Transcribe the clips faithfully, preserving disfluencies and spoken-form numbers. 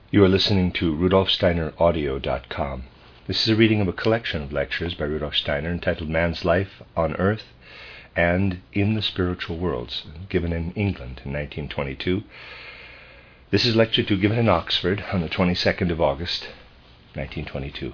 You are listening to Rudolf Steiner Audio dot com. This is a reading of a collection of lectures by Rudolf Steiner entitled Man's Life on Earth and in the Spiritual Worlds, given in England in nineteen twenty-two. This is lecture two given in Oxford on the twenty-second of August, nineteen twenty-two.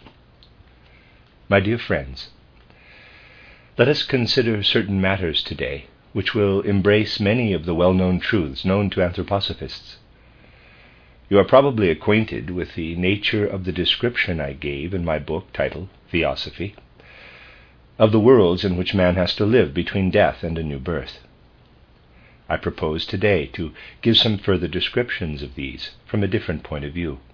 My dear friends, let us consider certain matters today which will embrace many of the well-known truths known to anthroposophists. You are probably acquainted with the nature of the description I gave in my book titled Theosophy, of the worlds in which man has to live between death and a new birth. I propose today to give some further descriptions of these from a different point of view.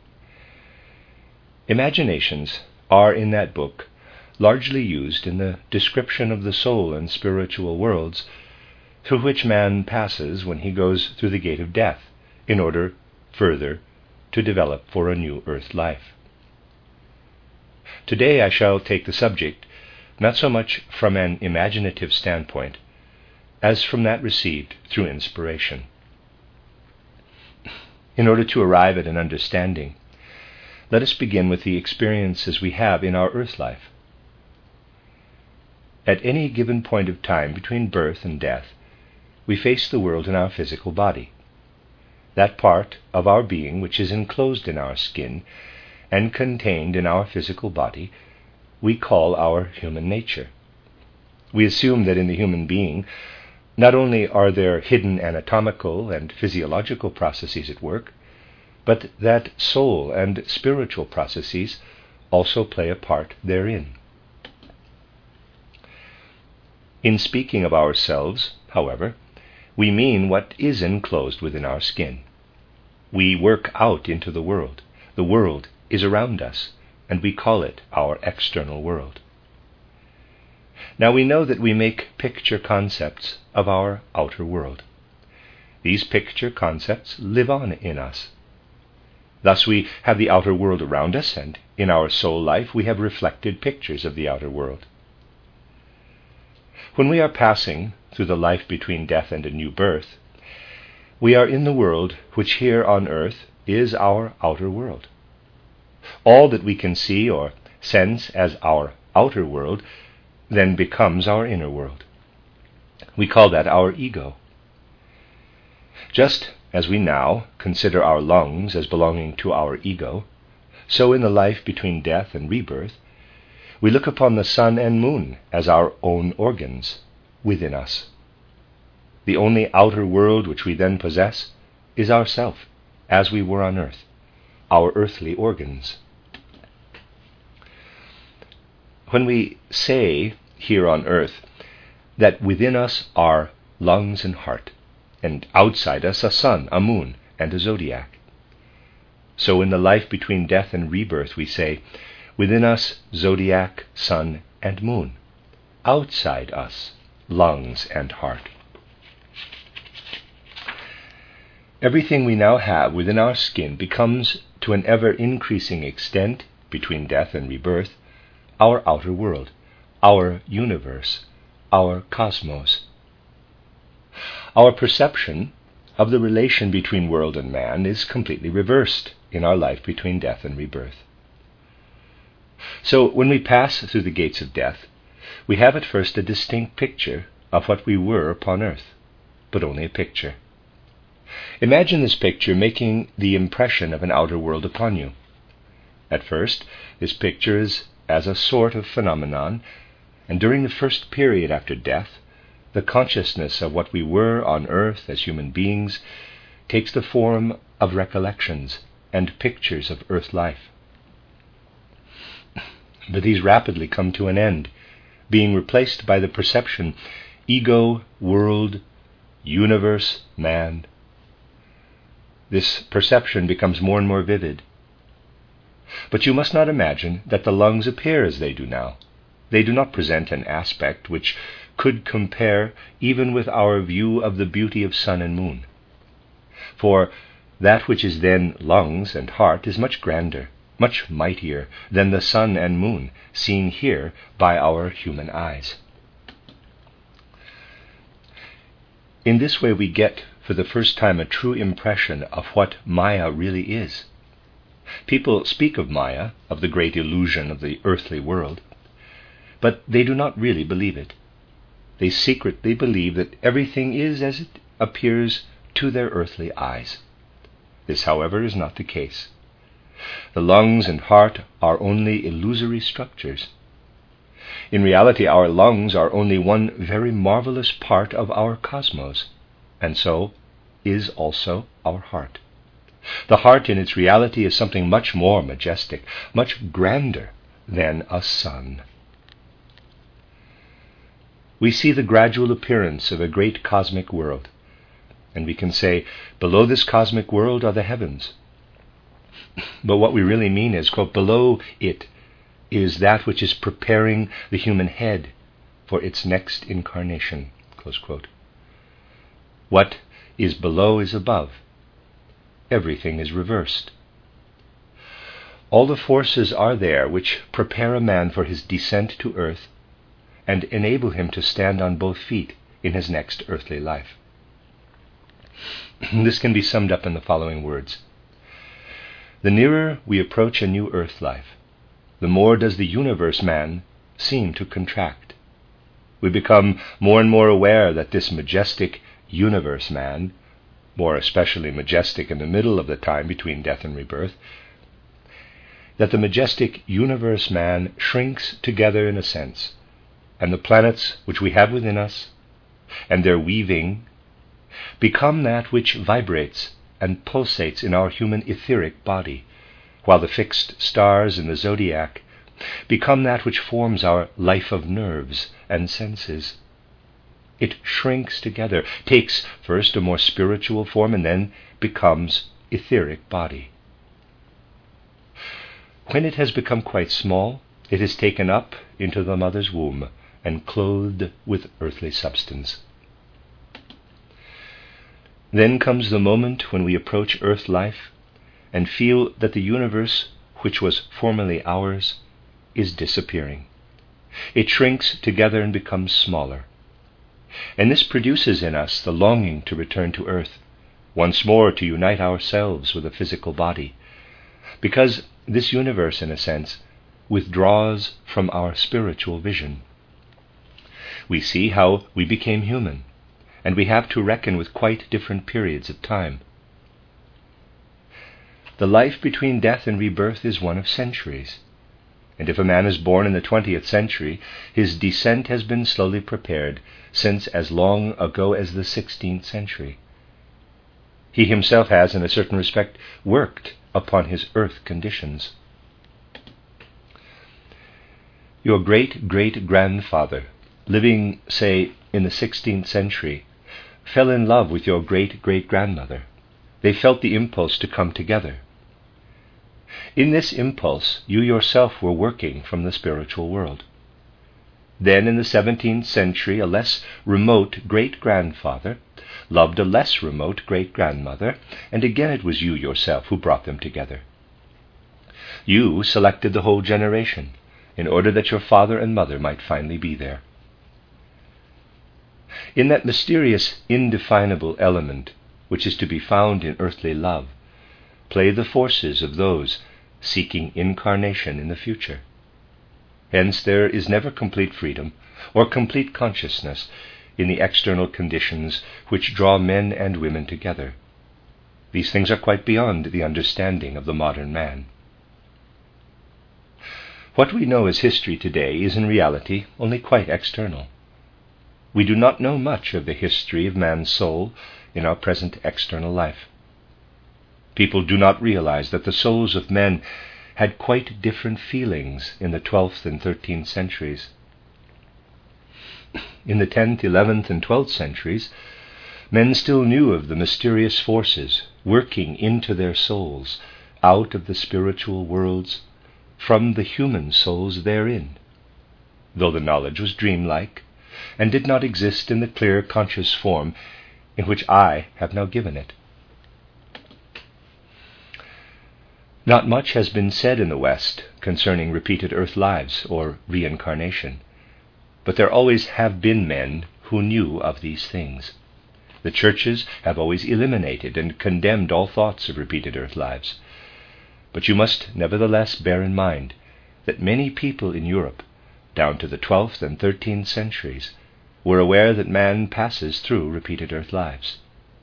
Imaginations are in that book largely used in the description of the soul and spiritual worlds through which man passes when he goes through the gate of death in order further to develop for a new earth life. Today I shall take the subject not so much from an imaginative standpoint as from that received through inspiration. In order to arrive at an understanding, let us begin with the experiences we have in our earth life. At any given point of time between birth and death, we face the world in our physical body, that part of our being which is enclosed in our skin and contained in our physical body we call our human nature. We assume that in the human being not only are there hidden anatomical and physiological processes at work, but that soul and spiritual processes also play a part therein. In speaking of ourselves, however, we mean what is enclosed within our skin. We work out into the world. The world is around us, and we call it our external world. Now we know that we make picture concepts of our outer world. These picture concepts live on in us. Thus we have the outer world around us, and in our soul life we have reflected pictures of the outer world. When we are passing through the life between death and a new birth, we are in the world which here on earth is our outer world. All that we can see or sense as our outer world then becomes our inner world. We call that our ego. Just as we now consider our lungs as belonging to our ego, so in the life between death and rebirth, we look upon the sun and moon as our own organs within us. The only outer world which we then possess is ourself, as we were on earth, our earthly organs. When we say here on earth that within us are lungs and heart, and outside us a sun, a moon, and a zodiac, so in the life between death and rebirth we say, within us zodiac, sun, and moon, outside us lungs and heart. Everything we now have within our skin becomes, to an ever-increasing extent, between death and rebirth, our outer world, our universe, our cosmos. Our perception of the relation between world and man is completely reversed in our life between death and rebirth. So when we pass through the gates of death, we have at first a distinct picture of what we were upon earth, but only a picture. Imagine this picture making the impression of an outer world upon you. At first, this picture is as a sort of phenomenon, and during the first period after death, the consciousness of what we were on earth as human beings takes the form of recollections and pictures of earth life. But these rapidly come to an end, being replaced by the perception ego, world, universe, man. This perception becomes more and more vivid. But you must not imagine that the lungs appear as they do now. They do not present an aspect which could compare even with our view of the beauty of sun and moon. For that which is then lungs and heart is much grander, much mightier than the sun and moon seen here by our human eyes. In this way we get for the first time, a true impression of what Maya really is. People speak of Maya, of the great illusion of the earthly world, but they do not really believe it. They secretly believe that everything is as it appears to their earthly eyes. This, however, is not the case. The lungs and heart are only illusory structures. In reality, our lungs are only one very marvelous part of our cosmos, and so is also our heart. The heart in its reality is something much more majestic, much grander than a sun. We see the gradual appearance of a great cosmic world, and we can say, below this cosmic world are the heavens. But what we really mean is, quote, below it is that which is preparing the human head for its next incarnation, close quote. What is below is above. Everything is reversed. All the forces are there which prepare a man for his descent to earth and enable him to stand on both feet in his next earthly life. This can be summed up in the following words. The nearer we approach a new earth life, the more does the universe man seem to contract. We become more and more aware that this majestic universe man, more especially majestic in the middle of the time between death and rebirth, that the majestic universe man shrinks together in a sense, and the planets which we have within us, and their weaving, become that which vibrates and pulsates in our human etheric body, while the fixed stars in the zodiac become that which forms our life of nerves and senses. It shrinks together, takes first a more spiritual form, and then becomes etheric body. When it has become quite small, it is taken up into the mother's womb and clothed with earthly substance. Then comes the moment when we approach earth life and feel that the universe, which was formerly ours, is disappearing. It shrinks together and becomes smaller. And this produces in us the longing to return to earth, once more to unite ourselves with a physical body, because this universe, in a sense, withdraws from our spiritual vision. We see how we became human, and we have to reckon with quite different periods of time. The life between death and rebirth is one of centuries, and if a man is born in the twentieth century, his descent has been slowly prepared since as long ago as the sixteenth century. He himself has, in a certain respect, worked upon his earth conditions. Your great-great-grandfather, living, say, in the sixteenth century, fell in love with your great-great-grandmother. They felt the impulse to come together. In this impulse, you yourself were working from the spiritual world. Then, in the seventeenth century, a less remote great-grandfather loved a less remote great-grandmother, and again it was you yourself who brought them together. You selected the whole generation in order that your father and mother might finally be there. In that mysterious, indefinable element which is to be found in earthly love, play the forces of those seeking incarnation in the future. Hence there is never complete freedom or complete consciousness in the external conditions which draw men and women together. These things are quite beyond the understanding of the modern man. What we know as history today is in reality only quite external. We do not know much of the history of man's soul in our present external life. People do not realize that the souls of men had quite different feelings in the twelfth and thirteenth centuries. In the tenth, eleventh, and twelfth centuries, men still knew of the mysterious forces working into their souls, out of the spiritual worlds, from the human souls therein, though the knowledge was dreamlike, and did not exist in the clear conscious form in which I have now given it. Not much has been said in the West concerning repeated earth lives or reincarnation, but there always have been men who knew of these things. The churches have always eliminated and condemned all thoughts of repeated earth lives. But you must nevertheless bear in mind that many people in Europe, down to the twelfth and thirteenth centuries, were aware that man passes through repeated earth lives.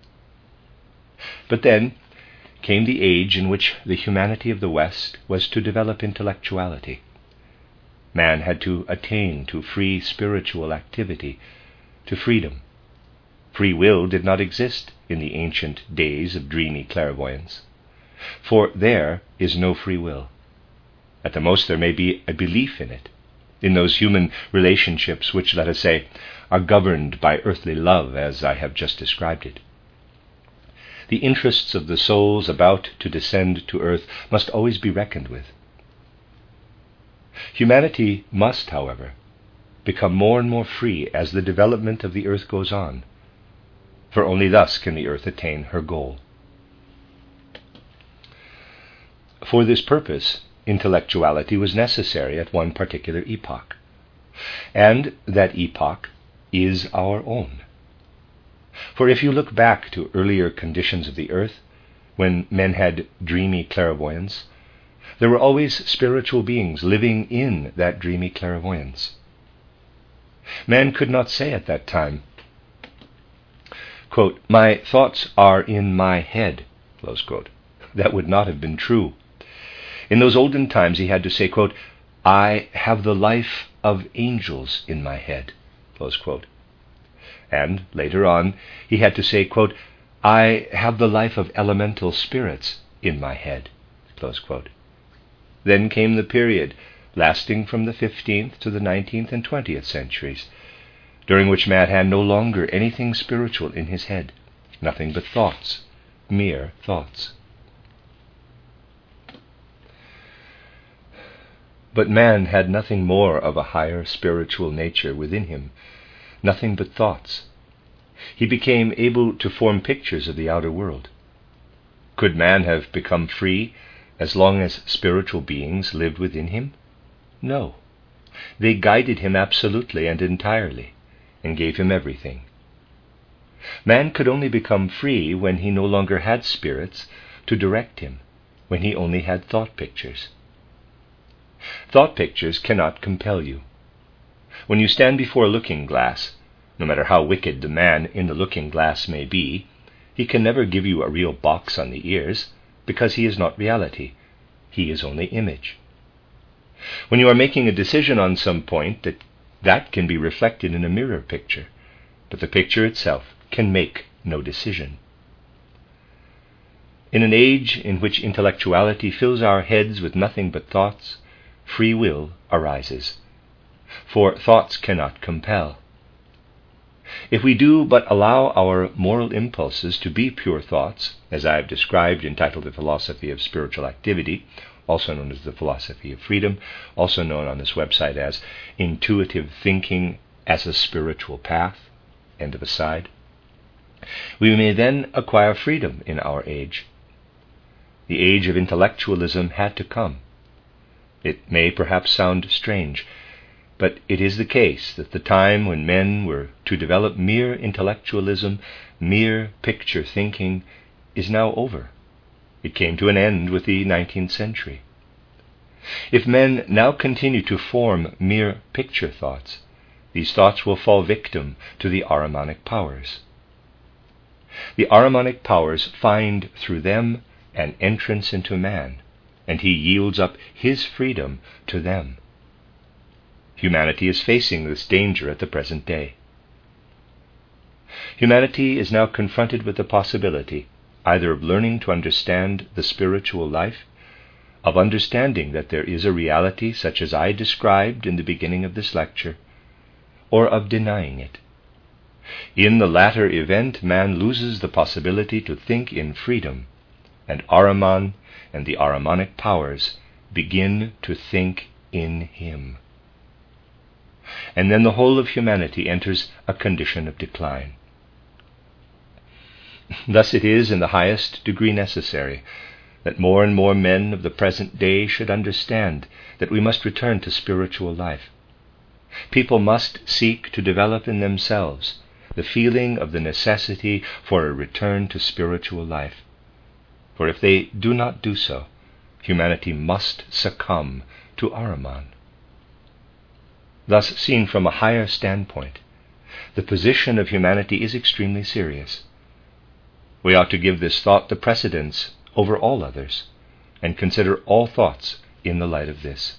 But then came the age in which the humanity of the West was to develop intellectuality. Man had to attain to free spiritual activity, to freedom. Free will did not exist in the ancient days of dreamy clairvoyance, for there is no free will. At the most there may be a belief in it, in those human relationships which, let us say, are governed by earthly love, as I have just described it. The interests of the souls about to descend to earth must always be reckoned with. Humanity must, however, become more and more free as the development of the earth goes on, for only thus can the earth attain her goal. For this purpose, intellectuality was necessary at one particular epoch, and that epoch is our own. For if you look back to earlier conditions of the earth, when men had dreamy clairvoyance, there were always spiritual beings living in that dreamy clairvoyance. Man could not say at that time, quote, "My thoughts are in my head," close quote. That would not have been true. In those olden times he had to say, quote, "I have the life of angels in my head," close quote. And later on he had to say, quote, "I have the life of elemental spirits in my head," close quote. Then came the period, lasting from the fifteenth to the nineteenth and twentieth centuries, during which man had no longer anything spiritual in his head, nothing but thoughts, mere thoughts. But man had nothing more of a higher spiritual nature within him, nothing but thoughts. He became able to form pictures of the outer world. Could man have become free as long as spiritual beings lived within him? No. They guided him absolutely and entirely, and gave him everything. Man could only become free when he no longer had spirits to direct him, when he only had thought pictures. Thought pictures cannot compel you. When you stand before a looking-glass, no matter how wicked the man in the looking-glass may be, he can never give you a real box on the ears, because he is not reality. He is only image. When you are making a decision on some point, that, that can be reflected in a mirror picture, but the picture itself can make no decision. In an age in which intellectuality fills our heads with nothing but thoughts, free will arises, for thoughts cannot compel. If we do but allow our moral impulses to be pure thoughts, as I have described, entitled The Philosophy of Spiritual Activity, also known as The Philosophy of Freedom, also known on this website as Intuitive Thinking as a Spiritual Path, end of aside, we may then acquire freedom in our age. The age of intellectualism had to come. It may perhaps sound strange, but it is the case that the time when men were to develop mere intellectualism, mere picture thinking, is now over. It came to an end with the nineteenth century. If men now continue to form mere picture thoughts, these thoughts will fall victim to the Ahrimanic powers. The Ahrimanic powers find through them an entrance into man, and he yields up his freedom to them. Humanity is facing this danger at the present day. Humanity is now confronted with the possibility either of learning to understand the spiritual life, of understanding that there is a reality such as I described in the beginning of this lecture, or of denying it. In the latter event, man loses the possibility to think in freedom, and Ahriman and the Ahrimanic powers begin to think in him. And then the whole of humanity enters a condition of decline. Thus it is in the highest degree necessary that more and more men of the present day should understand that we must return to spiritual life. People must seek to develop in themselves the feeling of the necessity for a return to spiritual life. For if they do not do so, humanity must succumb to Ahriman. Thus, seen from a higher standpoint, the position of humanity is extremely serious. We ought to give this thought the precedence over all others, and consider all thoughts in the light of this.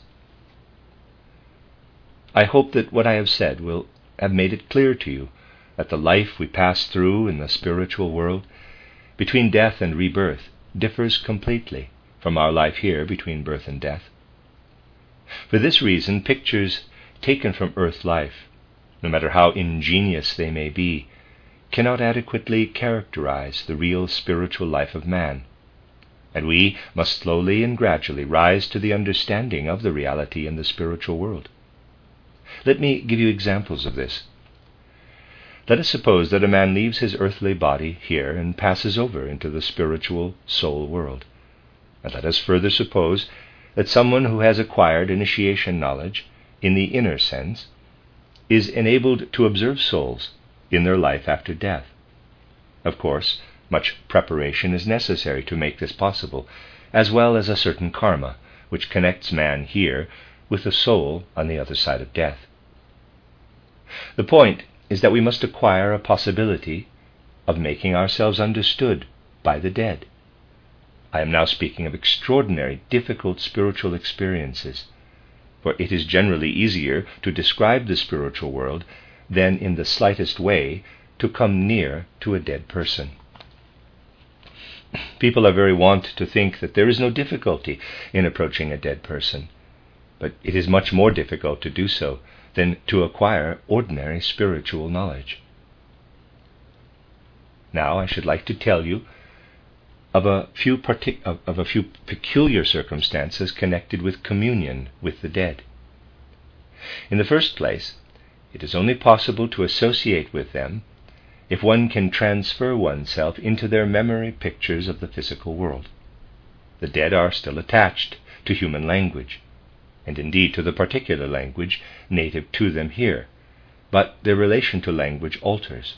I hope that what I have said will have made it clear to you that the life we pass through in the spiritual world, between death and rebirth, differs completely from our life here between birth and death. For this reason, pictures taken from earth life, no matter how ingenious they may be, cannot adequately characterize the real spiritual life of man, and we must slowly and gradually rise to the understanding of the reality in the spiritual world. Let me give you examples of this. Let us suppose that a man leaves his earthly body here and passes over into the spiritual soul world. And let us further suppose that someone who has acquired initiation knowledge in the inner sense is enabled to observe souls in their life after death. Of course, much preparation is necessary to make this possible, as well as a certain karma, which connects man here with the soul on the other side of death. The point is that we must acquire a possibility of making ourselves understood by the dead. I am now speaking of extraordinary, difficult spiritual experiences, for it is generally easier to describe the spiritual world than in the slightest way to come near to a dead person. People are very wont to think that there is no difficulty in approaching a dead person, but it is much more difficult to do so than to acquire ordinary spiritual knowledge. Now I should like to tell you of a few partic- of, of a few peculiar circumstances connected with communion with the dead. In the first place, it is only possible to associate with them if one can transfer oneself into their memory pictures of the physical world. The dead are still attached to human language, and indeed to the particular language native to them here, but their relation to language alters.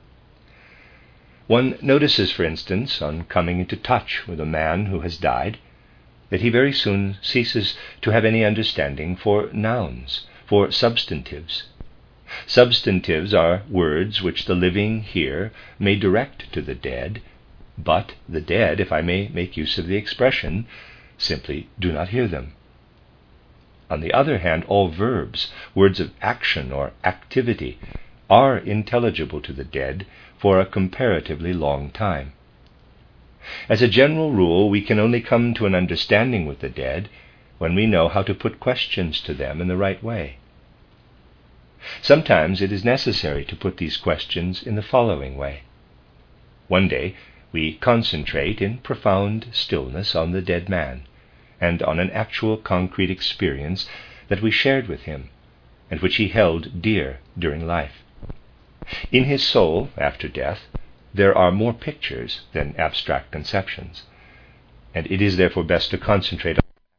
One notices, for instance, on coming into touch with a man who has died, that he very soon ceases to have any understanding for nouns, for substantives. Substantives are words which the living here may direct to the dead, but the dead, if I may make use of the expression, simply do not hear them. On the other hand, all verbs, words of action or activity, are intelligible to the dead for a comparatively long time. As a general rule, we can only come to an understanding with the dead when we know how to put questions to them in the right way. Sometimes it is necessary to put these questions in the following way. One day we concentrate in profound stillness on the dead man, and on an actual concrete experience that we shared with him, and which he held dear during life. In his soul, after death, there are more pictures than abstract conceptions, and it is therefore best to concentrate on.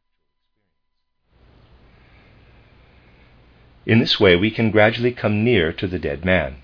In this way we can gradually come near to the dead man.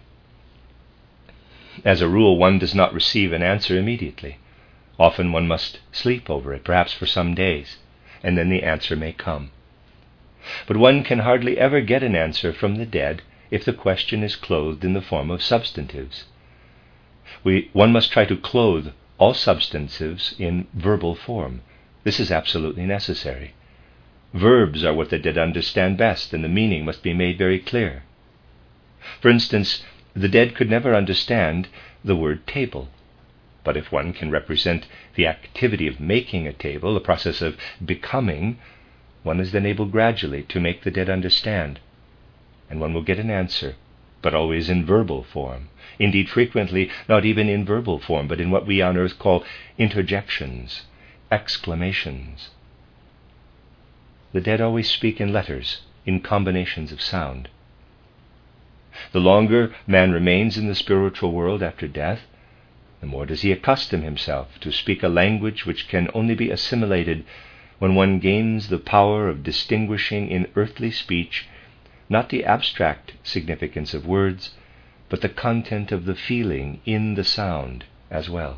As a rule, one does not receive an answer immediately. Often one must sleep over it, perhaps for some days, and then the answer may come. But one can hardly ever get an answer from the dead if the question is clothed in the form of substantives. We, one must try to clothe all substantives in verbal form. This is absolutely necessary. Verbs are what the dead understand best, and the meaning must be made very clear. For instance, the dead could never understand the word table. But if one can represent the activity of making a table, the process of becoming, one is then able gradually to make the dead understand, and one will get an answer, but always in verbal form. Indeed, frequently not even in verbal form, but in what we on earth call interjections, exclamations. The dead always speak in letters, in combinations of sound. The longer man remains in the spiritual world after death, the more does he accustom himself to speak a language which can only be assimilated when one gains the power of distinguishing in earthly speech not the abstract significance of words, but the content of the feeling in the sound as well.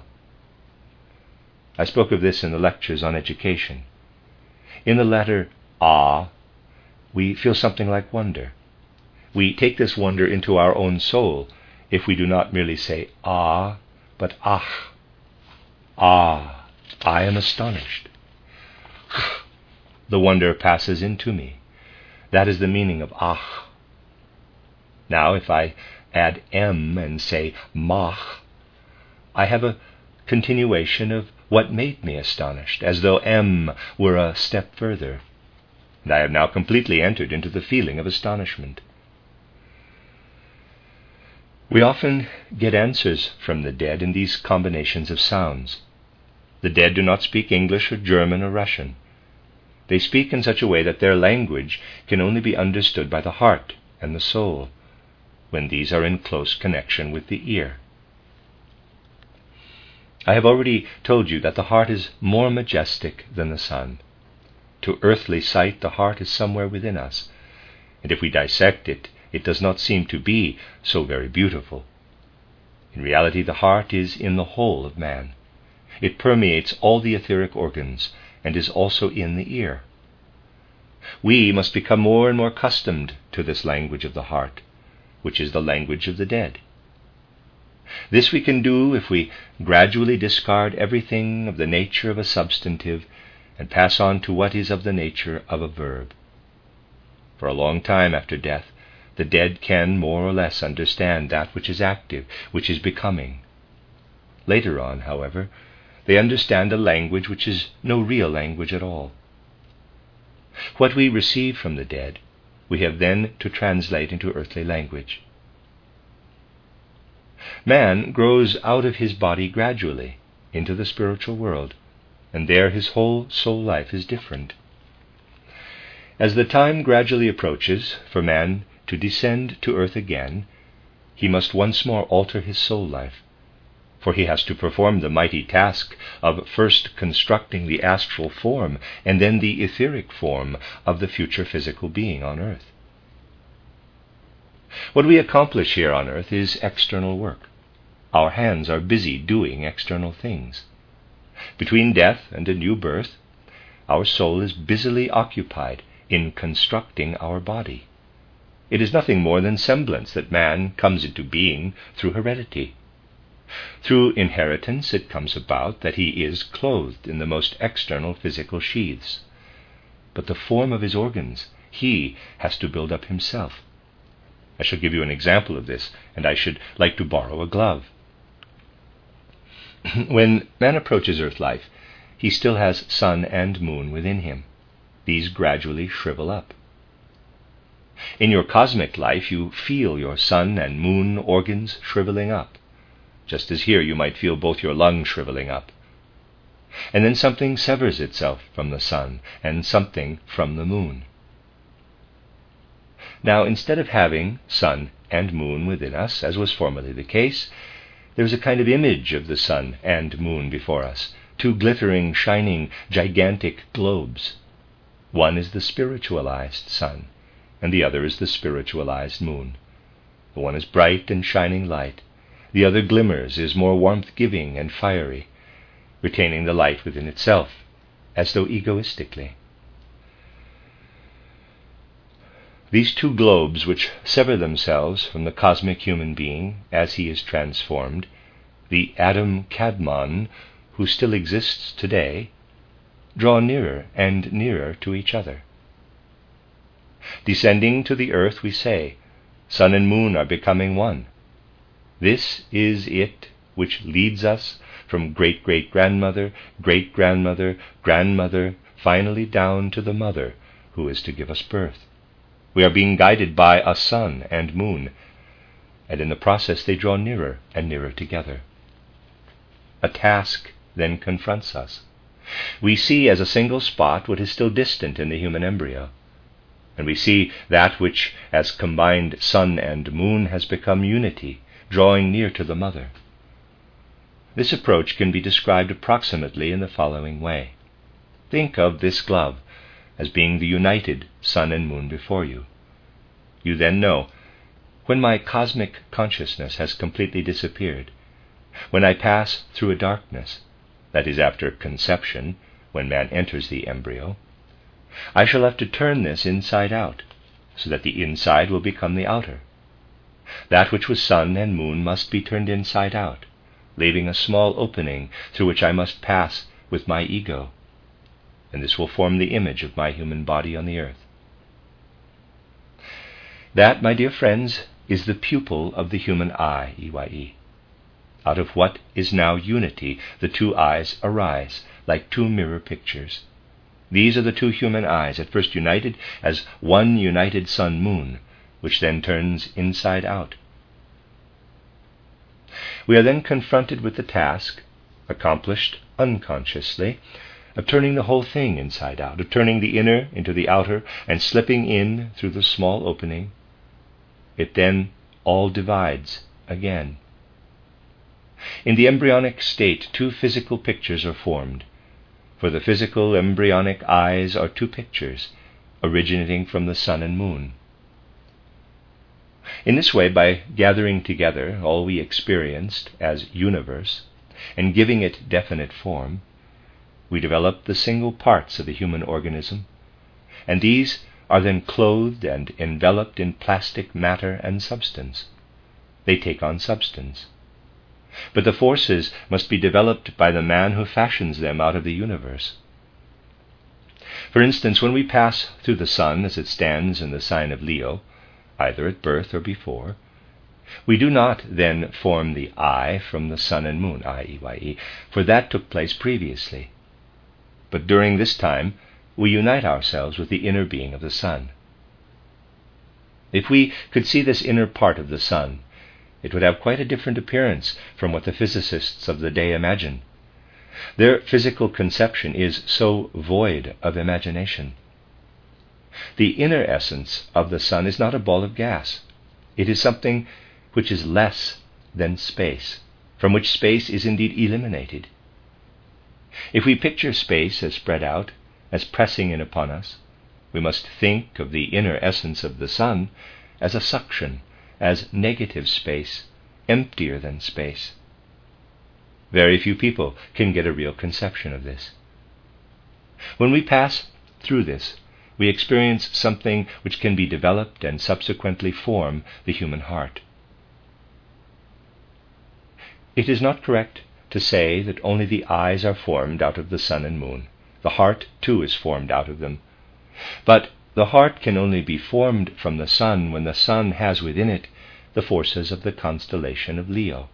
I spoke of this in the lectures on education. In the letter ah, we feel something like wonder. We take this wonder into our own soul if we do not merely say ah, but ah. Ah, I am astonished. The wonder passes into me. That is the meaning of ah. Now, if I add m and say mach, I have a continuation of what made me astonished, as though m were a step further, and I have now completely entered into the feeling of astonishment. We often get answers from the dead in these combinations of sounds. The dead do not speak English or German or Russian. They speak in such a way that their language can only be understood by the heart and the soul, when these are in close connection with the ear. I have already told you that the heart is more majestic than the sun. To earthly sight, the heart is somewhere within us, and if we dissect it, it does not seem to be so very beautiful. In reality, the heart is in the whole of man. It permeates all the etheric organs and is also in the ear. We must become more and more accustomed to this language of the heart, which is the language of the dead. This we can do if we gradually discard everything of the nature of a substantive and pass on to what is of the nature of a verb. For a long time after death, the dead can more or less understand that which is active, which is becoming. Later on, however, they understand a language which is no real language at all. What we receive from the dead, we have then to translate into earthly language. Man grows out of his body gradually into the spiritual world, and there his whole soul life is different. As the time gradually approaches for man to descend to earth again, he must once more alter his soul life, for he has to perform the mighty task of first constructing the astral form and then the etheric form of the future physical being on earth. What we accomplish here on earth is external work. Our hands are busy doing external things. Between death and a new birth, our soul is busily occupied in constructing our body. It is nothing more than semblance that man comes into being through heredity. Through inheritance it comes about that he is clothed in the most external physical sheaths. But the form of his organs he has to build up himself. I shall give you an example of this, and I should like to borrow a glove. When man approaches earth life, he still has sun and moon within him. These gradually shrivel up. In your cosmic life, you feel your sun and moon organs shriveling up, just as here you might feel both your lungs shriveling up. And then something severs itself from the sun, and something from the moon. Now, instead of having sun and moon within us, as was formerly the case, there is a kind of image of the sun and moon before us, two glittering, shining, gigantic globes. One is the spiritualized sun, and the other is the spiritualized moon. The one is bright and shining light. The other glimmers, is more warmth-giving and fiery, retaining the light within itself, as though egoistically. These two globes, which sever themselves from the cosmic human being as he is transformed, the Adam Kadmon, who still exists today, draw nearer and nearer to each other. Descending to the earth, we say, sun and moon are becoming one. This is it which leads us from great-great-grandmother, great-grandmother, grandmother, finally down to the mother who is to give us birth. We are being guided by a sun and moon, and in the process they draw nearer and nearer together. A task then confronts us. We see as a single spot what is still distant in the human embryo, and we see that which, as combined sun and moon, has become unity, drawing near to the mother. This approach can be described approximately in the following way. Think of this glove as being the united sun and moon before you. You then know when my cosmic consciousness has completely disappeared, when I pass through a darkness, that is after conception, when man enters the embryo, I shall have to turn this inside out, so that the inside will become the outer. That which was sun and moon must be turned inside out, leaving a small opening through which I must pass with my ego, and this will form the image of my human body on the earth. That, my dear friends, is the pupil of the human eye, E Y E. Out of what is now unity, the two eyes arise, like two mirror pictures. These are the two human eyes, at first united as one united sun-moon, which then turns inside out. We are then confronted with the task, accomplished unconsciously, of turning the whole thing inside out, of turning the inner into the outer and slipping in through the small opening. It then all divides again. In the embryonic state, two physical pictures are formed. For the physical embryonic eyes are two pictures, originating from the sun and moon. In this way, by gathering together all we experienced as universe and giving it definite form, we develop the single parts of the human organism, and these are then clothed and enveloped in plastic matter and substance. They take on substance. But the forces must be developed by the man who fashions them out of the universe. For instance, when we pass through the sun as it stands in the sign of Leo, either at birth or before, we do not then form the I from the sun and moon, I E Y E, for that took place previously. But during this time, we unite ourselves with the inner being of the sun. If we could see this inner part of the sun, it would have quite a different appearance from what the physicists of the day imagine. Their physical conception is so void of imagination. The inner essence of the sun is not a ball of gas. It is something which is less than space, from which space is indeed eliminated. If we picture space as spread out, as pressing in upon us, we must think of the inner essence of the sun as a suction, as negative space, emptier than space. Very few people can get a real conception of this. When we pass through this, we experience something which can be developed and subsequently form the human heart. It is not correct to say that only the eyes are formed out of the sun and moon. The heart, too, is formed out of them. But the heart can only be formed from the sun when the sun has within it the forces of the constellation of Leo.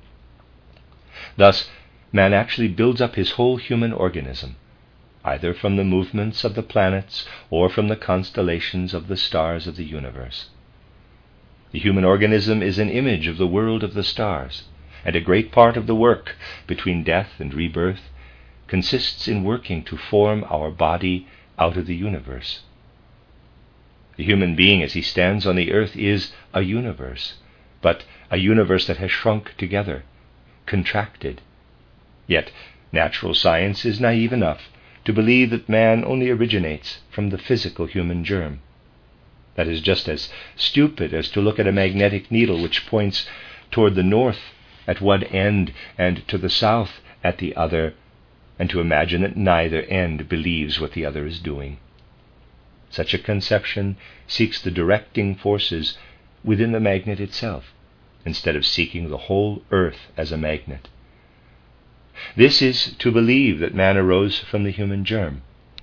Thus, man actually builds up his whole human organism, either from the movements of the planets or from the constellations of the stars of the universe. The human organism is an image of the world of the stars, and a great part of the work between death and rebirth consists in working to form our body out of the universe. The human being as he stands on the earth is a universe, but a universe that has shrunk together, contracted. Yet natural science is naive enough to believe that man only originates from the physical human germ. That is just as stupid as to look at a magnetic needle which points toward the north at one end and to the south at the other, and to imagine that neither end believes what the other is doing. Such a conception seeks the directing forces within the magnet itself, instead of seeking the whole earth as a magnet. This is to believe that man arose from the human germ.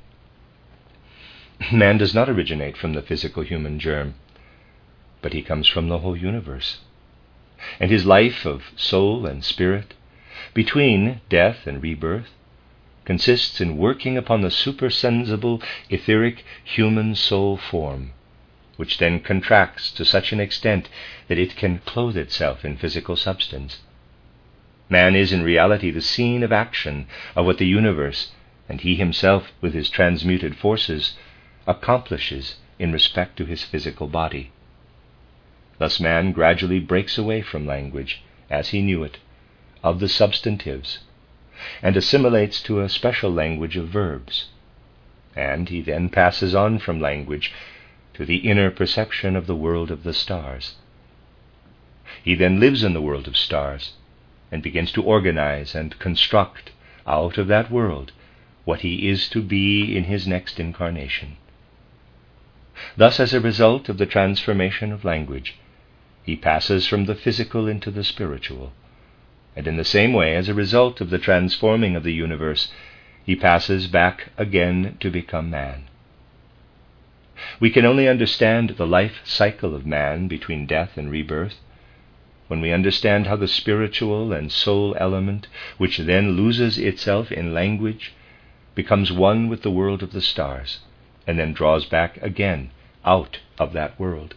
Man does not originate from the physical human germ, but he comes from the whole universe. And his life of soul and spirit, between death and rebirth, consists in working upon the supersensible, etheric human soul form, which then contracts to such an extent that it can clothe itself in physical substance. Man is in reality the scene of action of what the universe, and he himself with his transmuted forces, accomplishes in respect to his physical body. Thus man gradually breaks away from language, as he knew it, of the substantives, and assimilates to a special language of verbs. And he then passes on from language to the inner perception of the world of the stars, He then lives in the world of stars and begins to organize and construct out of that world what he is to be in his next incarnation. Thus, as a result of the transformation of language, he passes from the physical into the spiritual, and in the same way, as a result of the transforming of the universe, he passes back again to become man. We can only understand the life cycle of man between death and rebirth when we understand how the spiritual and soul element, which then loses itself in language, becomes one with the world of the stars, and then draws back again out of that world.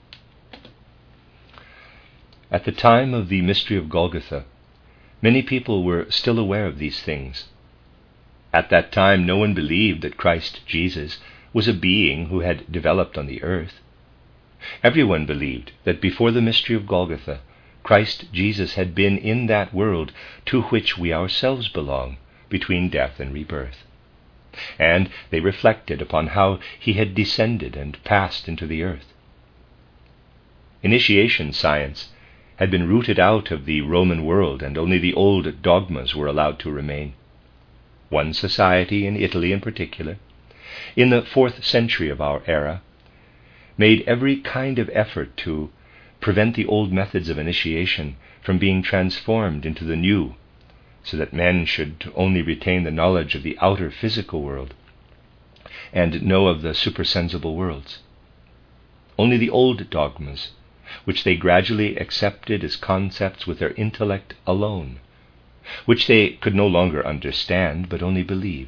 At the time of the mystery of Golgotha, many people were still aware of these things. At that time, no one believed that Christ Jesus was a being who had developed on the earth. Everyone believed that before the mystery of Golgotha, Christ Jesus had been in that world to which we ourselves belong, between death and rebirth. And they reflected upon how he had descended and passed into the earth. Initiation science had been rooted out of the Roman world, and only the old dogmas were allowed to remain. One society, in Italy in particular, in the fourth century of our era, made every kind of effort to prevent the old methods of initiation from being transformed into the new, so that men should only retain the knowledge of the outer physical world and know of the supersensible worlds. Only the old dogmas, which they gradually accepted as concepts with their intellect alone, which they could no longer understand but only believe.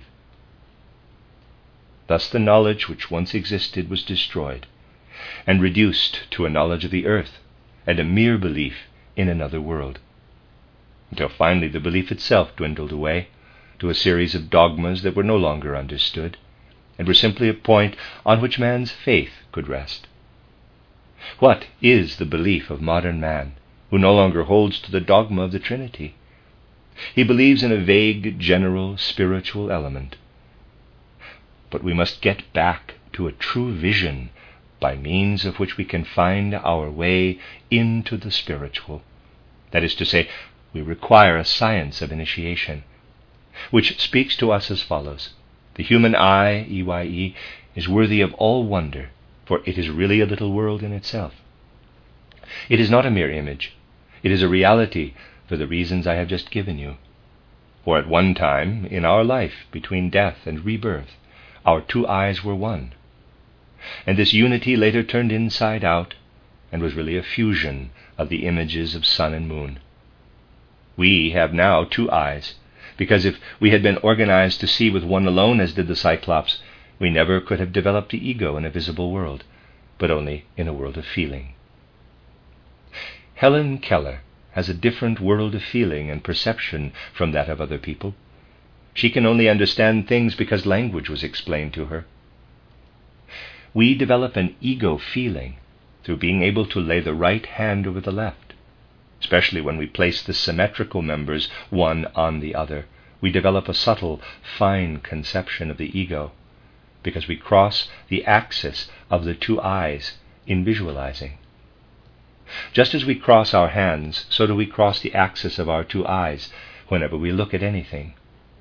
Thus the knowledge which once existed was destroyed and reduced to a knowledge of the earth and a mere belief in another world, until finally the belief itself dwindled away to a series of dogmas that were no longer understood and were simply a point on which man's faith could rest. What is the belief of modern man, who no longer holds to the dogma of the Trinity? He believes in a vague, general, spiritual element. But we must get back to a true vision by means of which we can find our way into the spiritual. That is to say, we require a science of initiation, which speaks to us as follows. The human eye, E Y E, is worthy of all wonder, for it is really a little world in itself. It is not a mere image. It is a reality for the reasons I have just given you. For at one time in our life, between death and rebirth, our two eyes were one. And this unity later turned inside out and was really a fusion of the images of sun and moon. We have now two eyes, because if we had been organized to see with one alone, as did the Cyclops, we never could have developed the ego in a visible world, but only in a world of feeling. Helen Keller has a different world of feeling and perception from that of other people. She can only understand things because language was explained to her. We develop an ego feeling through being able to lay the right hand over the left. Especially when we place the symmetrical members one on the other, we develop a subtle, fine conception of the ego, because we cross the axis of the two eyes in visualizing. Just as we cross our hands, so do we cross the axis of our two eyes whenever we look at anything.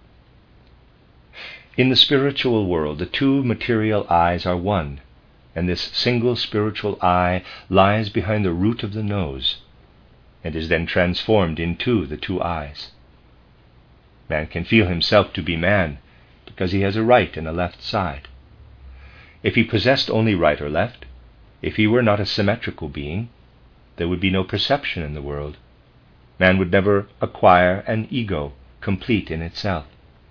In the spiritual world, the two material eyes are one, and this single spiritual eye lies behind the root of the nose, and is then transformed into the two eyes. Man can feel himself to be man, because he has a right and a left side. If he possessed only right or left, if he were not a symmetrical being, there would be no perception in the world. Man would never acquire an ego complete in itself.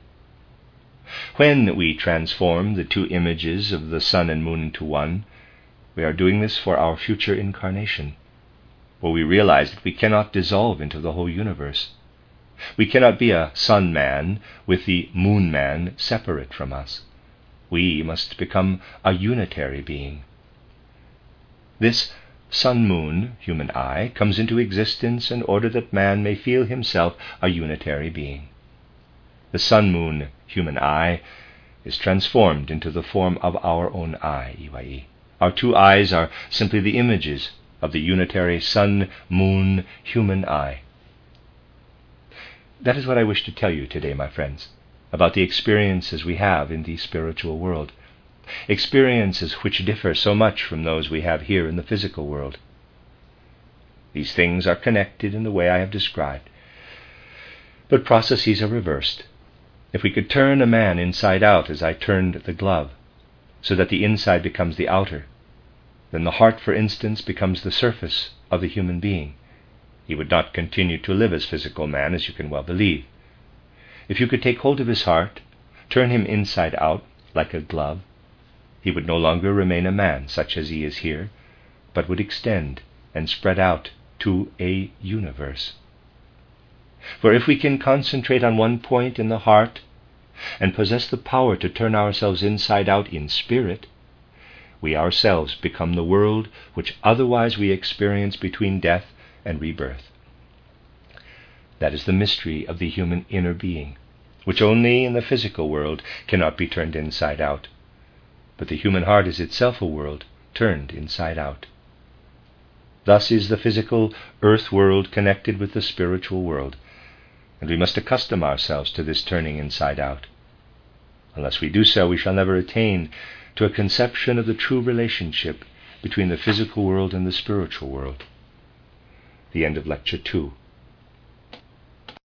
When we transform the two images of the sun and moon into one, we are doing this for our future incarnation, where we realize that we cannot dissolve into the whole universe. We cannot be a sun man with the moon man separate from us. We must become a unitary being. This sun-moon human eye comes into existence in order that man may feel himself a unitary being. The sun-moon human eye is transformed into the form of our own eye, E Y E. Our two eyes are simply the images of the unitary sun-moon-human eye. That is what I wish to tell you today, my friends, about the experiences we have in the spiritual world, experiences which differ so much from those we have here in the physical world. These things are connected in the way I have described, but processes are reversed. If we could turn a man inside out as I turned the glove, so that the inside becomes the outer, then the heart, for instance, becomes the surface of the human being. He would not continue to live as physical man, as you can well believe. If you could take hold of his heart, turn him inside out like a glove, he would no longer remain a man such as he is here, but would extend and spread out to a universe. For if we can concentrate on one point in the heart and possess the power to turn ourselves inside out in spirit, we ourselves become the world which otherwise we experience between death and rebirth. That is the mystery of the human inner being, which only in the physical world cannot be turned inside out. But the human heart is itself a world turned inside out. Thus is the physical earth world connected with the spiritual world, and we must accustom ourselves to this turning inside out. Unless we do so, we shall never attain to a conception of the true relationship between the physical world and the spiritual world. The end of Lecture two.